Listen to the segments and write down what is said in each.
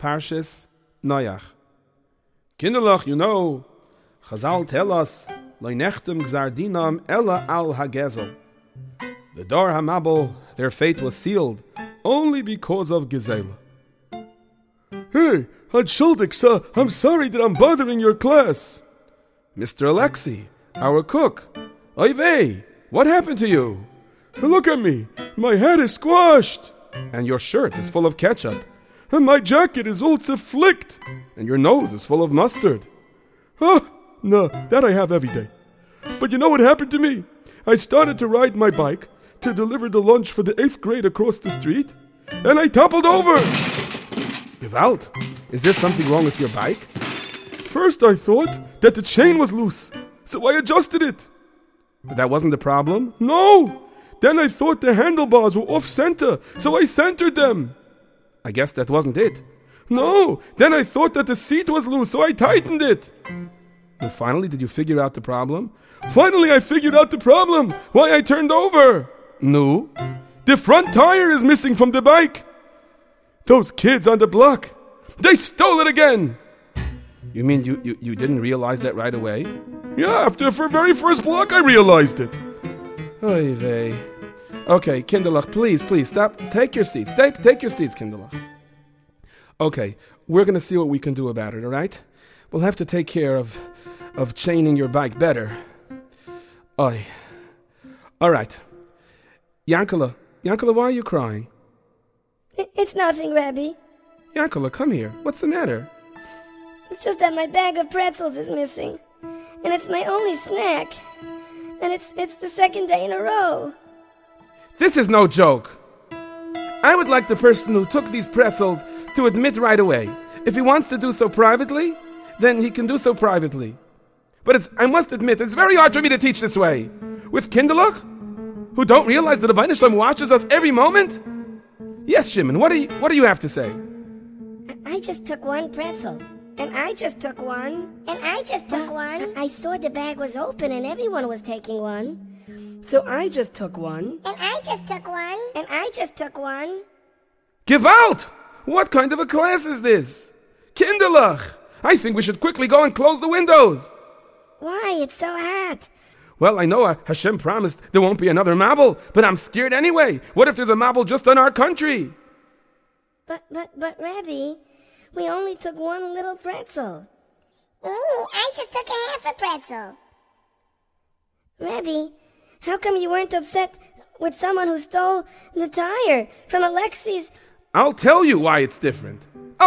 Parshas Noach. Kinderlach, you know, Chazal tell us, Lo nechtem gzar dinam ella al hagezel. The Dor HaMabel, their fate was sealed only because of Gezela. Hey, Hatshuldik, sir, I'm sorry that I'm bothering your class. Mr. Alexei, our cook. Oy vey, what happened to you? Look at me, my head is squashed. And your shirt is full of ketchup. And my jacket is all flicked. And your nose is full of mustard. No, that I have every day. But you know what happened to me? I started to ride my bike to deliver the lunch for the 8th grade across the street, and I toppled over. Gewalt, is there something wrong with your bike? First I thought that the chain was loose, so I adjusted it. But that wasn't the problem? No! Then I thought the handlebars were off-center, so I centered them. I guess that wasn't it. No! Then I thought that the seat was loose, so I tightened it. And finally, did you figure out the problem? Finally, I figured out the problem! Why I turned over! No. The front tire is missing from the bike. Those kids on the block, they stole it again. You mean you didn't realize that right away? Yeah, after the very first block I realized it. Oy vey. Okay, Kinderlach, please, stop. Take your seats. Take your seats, Kinderlach. Okay, we're going to see what we can do about it, all right? We'll have to take care of chaining your bike better. Oy. All right. Yankala, why are you crying? It's nothing, Rabbi. Yankala, come here. What's the matter? It's just that my bag of pretzels is missing. And it's my only snack. And it's the second day in a row. This is no joke. I would like the person who took these pretzels to admit right away. If he wants to do so privately, then he can do so privately. But I must admit, it's very hard for me to teach this way. With Kinderlach, who don't realize that the Rebbeinu Shalom watches us every moment? Yes, Shimon, what do you have to say? I just took one pretzel. And I just took one. And I just took one. I saw the bag was open and everyone was taking one. So I just took one. And I just took one. And I just took one. Gewalt! What kind of a class is this? Kinderlach! I think we should quickly go and close the windows. Why? It's so hot. Well, I know Hashem promised there won't be another Mabel, but I'm scared anyway. What if there's a Mabel just in our country? But, Rabbi, we only took one little pretzel. Me, I just took a half a pretzel. Rabbi, how come you weren't upset with someone who stole the tire from Alexei's? I'll tell you why it's different.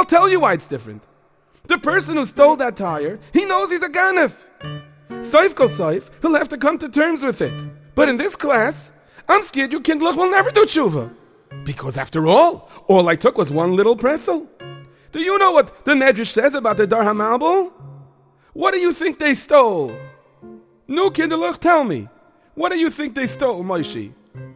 The person who stole that tire, he knows he's a ganef. Soif kol soif, he'll have to come to terms with it. But in this class, I'm scared you Kinderlach will never do tshuva. Because after all I took was one little pretzel. Do you know what the Medrash says about the Dor HaMabel? What do you think they stole? No, Kinderlach, tell me. What do you think they stole, Moshe?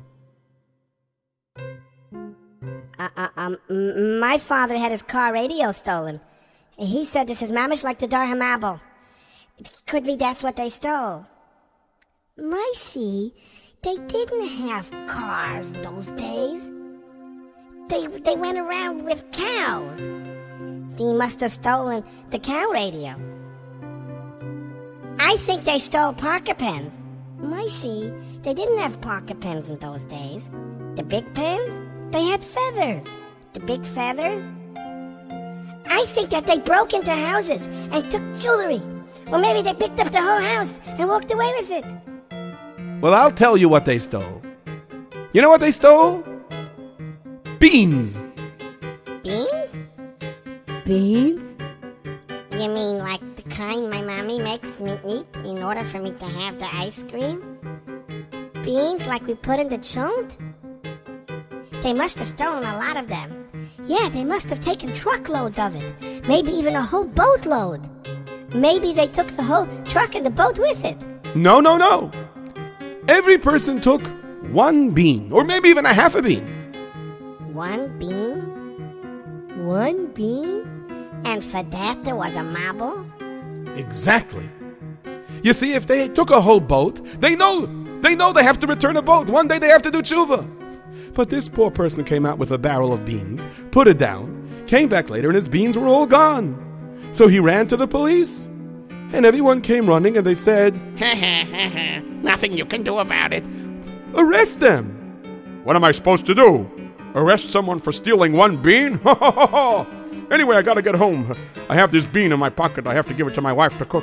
My father had his car radio stolen. He said this is mamish like the Dor HaMabel. It could be that's what they stole. Moshe, they didn't have cars those days. They went around with cows. He must have stolen the cow radio. I think they stole Parker pens. Moshe, they didn't have Parker pens in those days. The big pens, they had feathers. The big feathers? I think that they broke into houses and took jewelry. Or maybe they picked up the whole house and walked away with it. Well, I'll tell you what they stole. You know what they stole? Beans. Beans? Beans? You mean like the kind my mommy makes me eat in order for me to have the ice cream? Beans like we put in the chunt? They must have stolen a lot of them. Yeah, they must have taken truckloads of it. Maybe even a whole boatload. Maybe they took the whole truck and the boat with it. No. Every person took one bean, or maybe even a half a bean. One bean? One bean? And for that there was a Mabel? Exactly. You see, if they took a whole boat, they know they have to return a boat. One day they have to do tshuva. But this poor person came out with a barrel of beans, put it down, came back later and his beans were all gone. So he ran to the police. And everyone came running and they said, Nothing you can do about it. arrest them. What am I supposed to do? Arrest someone for stealing one bean? Anyway, I gotta get home. I have this bean in my pocket. I have to give it to my wife to cook.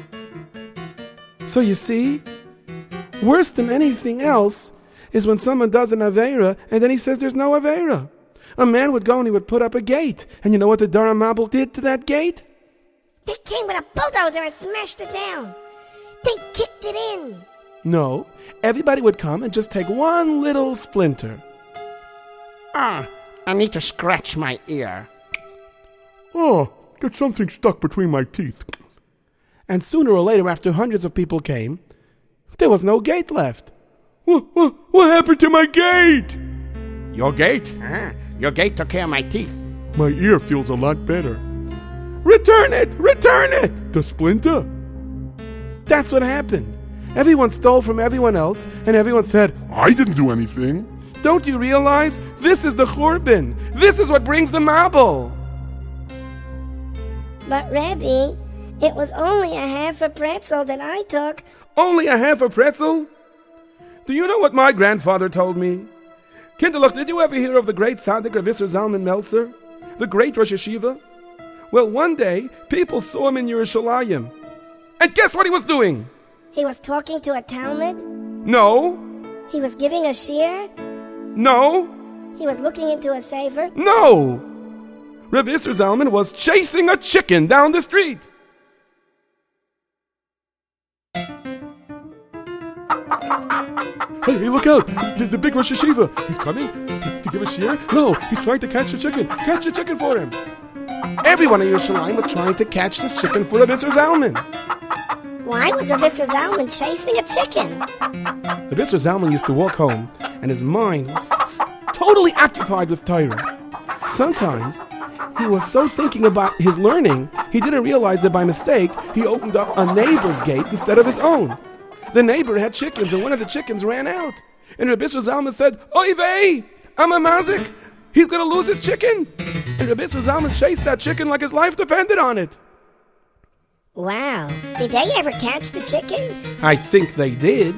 So you see, worse than anything else is when someone does an Aveira and then he says there's no Aveira. A man would go and he would put up a gate. And you know what the Dor HaMabul did to that gate? They came with a bulldozer and smashed it down. They kicked it in. No, everybody would come and just take one little splinter. I need to scratch my ear. Oh, get something stuck between my teeth. And sooner or later, after hundreds of people came, there was no gate left. What happened to my gate? Your gate? Your gate took care of my teeth. My ear feels a lot better. Return it! Return it! The splinter? That's what happened. Everyone stole from everyone else, and everyone said, I didn't do anything. don't you realize? This is the Churban. This is what brings the Mabul. But, Rebbe, it was only a half a pretzel that I took. Only a half a pretzel? Do you know what my grandfather told me? Kinderloch, did you ever hear of the great Tzaddik Rav Yisroel Zalman Meltzer? The great Rosh Yeshiva? Well, one day, people saw him in Yerushalayim. And guess what he was doing? He was talking to a Talmud. No. He was giving a shiur. No. He was looking into a sefer. No. Rav Yisroel Zalman was chasing a chicken down the street. Hey, look out! The big Rosh Yeshiva! He's coming to give a shiur? No, he's trying to catch the chicken. Catch the chicken for him! Everyone in Yerushalayim was trying to catch this chicken for Rav Yisroel Zalman. Why was Rav Yisroel Zalman chasing a chicken? Rav Yisroel Zalman used to walk home, and his mind was totally occupied with Torah. Sometimes, he was so thinking about his learning, he didn't realize that by mistake, he opened up a neighbor's gate instead of his own. The neighbor had chickens, and one of the chickens ran out. And Rav Yisroel Zalman said, Oy vey, I'm a mazik. He's going to lose his chicken. And Rav Yisroel Zalman chased that chicken like his life depended on it. Wow. Did they ever catch the chicken? I think they did.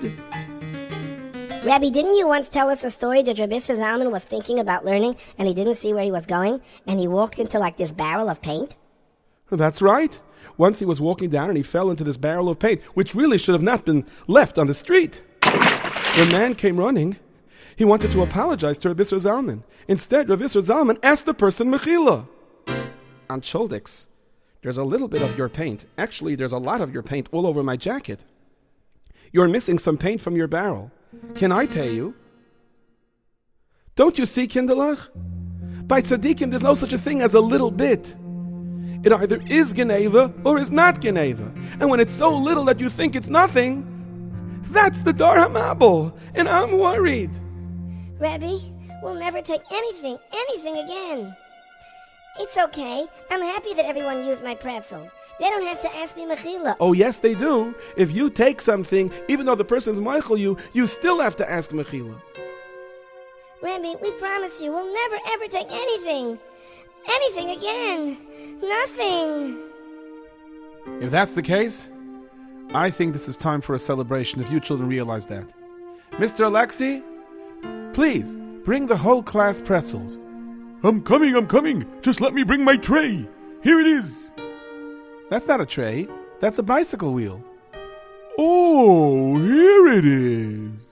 Rabbi, didn't you once tell us a story that Rav Yisroel Zalman was thinking about learning and he didn't see where he was going and he walked into like this barrel of paint? That's right. Once he was walking down and he fell into this barrel of paint, which really should have not been left on the street. When man came running, he wanted to apologize to Rav Yisroel Zalman. Instead, Rav Yisroel Zalman asked the person Mechila. Aunt Choldix, there's a little bit of your paint. Actually, there's a lot of your paint all over my jacket. You're missing some paint from your barrel. Can I pay you? Don't you see, Kinderlach? By tzaddikim, there's no such a thing as a little bit. It either is Geneva or is not Geneva. And when it's so little that you think it's nothing, that's the Dor HaMabul, and I'm worried. Rabbi, we'll never take anything again. It's okay. I'm happy that everyone used my pretzels. They don't have to ask me mechila. Oh, yes, they do. If you take something, even though the person's meichel you still have to ask mechila. Rabbi, we promise you we'll never ever take anything again. Nothing. If that's the case, I think this is time for a celebration if you children realize that. Mr. Alexei, please bring the whole class pretzels. I'm coming. Just let me bring my tray. Here it is. That's not a tray. That's a bicycle wheel. Oh, here it is.